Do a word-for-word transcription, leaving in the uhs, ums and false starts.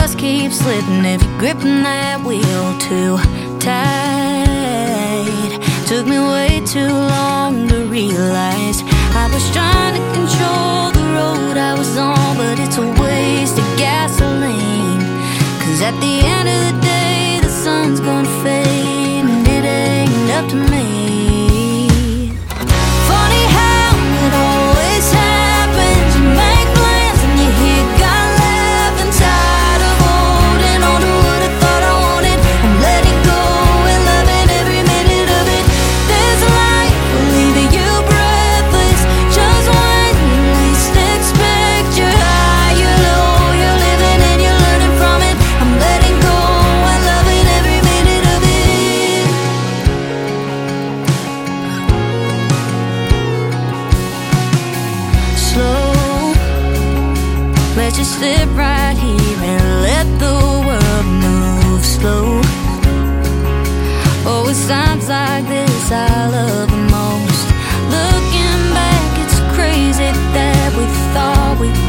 trust keeps slipping if you're gripping that wheel too tight. Took me way too long to realize I was trying to control the road I was on, but it's a waste of gasoline. Cause at the end of the day, the sun's gonna fade, and it ain't up to me. Funny how it always happens. You make plans and you hear God laughing. Tired of holding on to what I thought I wanted. I'm letting go and loving every minute of it. This life will leave you breathless. Just when you least expect, you're high, you're low, you're living and you're learning from it. I'm letting go and loving every minute of it. Slow, let's just sit right here and let the world move slow. Oh, it's times like this I love the most. Looking back, it's crazy that we thought we